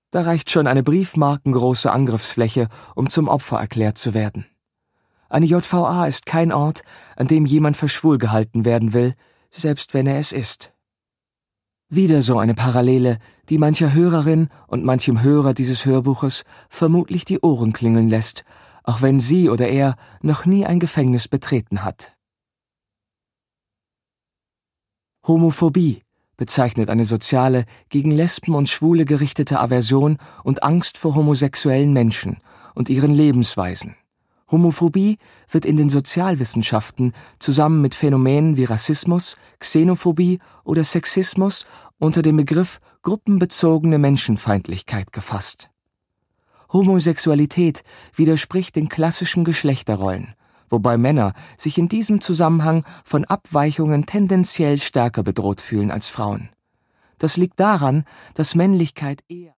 Da reicht schon eine briefmarkengroße Angriffsfläche, um zum Opfer erklärt zu werden. Eine JVA ist kein Ort, an dem jemand für schwul gehalten werden will, selbst wenn er es ist. Wieder so eine Parallele, die mancher Hörerin und manchem Hörer dieses Hörbuches vermutlich die Ohren klingeln lässt, auch wenn sie oder er noch nie ein Gefängnis betreten hat. Homophobie bezeichnet eine soziale, gegen Lesben und Schwule gerichtete Aversion und Angst vor homosexuellen Menschen und ihren Lebensweisen. Homophobie wird in den Sozialwissenschaften zusammen mit Phänomenen wie Rassismus, Xenophobie oder Sexismus unter dem Begriff gruppenbezogene Menschenfeindlichkeit gefasst. Homosexualität widerspricht den klassischen Geschlechterrollen, wobei Männer sich in diesem Zusammenhang von Abweichungen tendenziell stärker bedroht fühlen als Frauen. Das liegt daran, dass Männlichkeit eher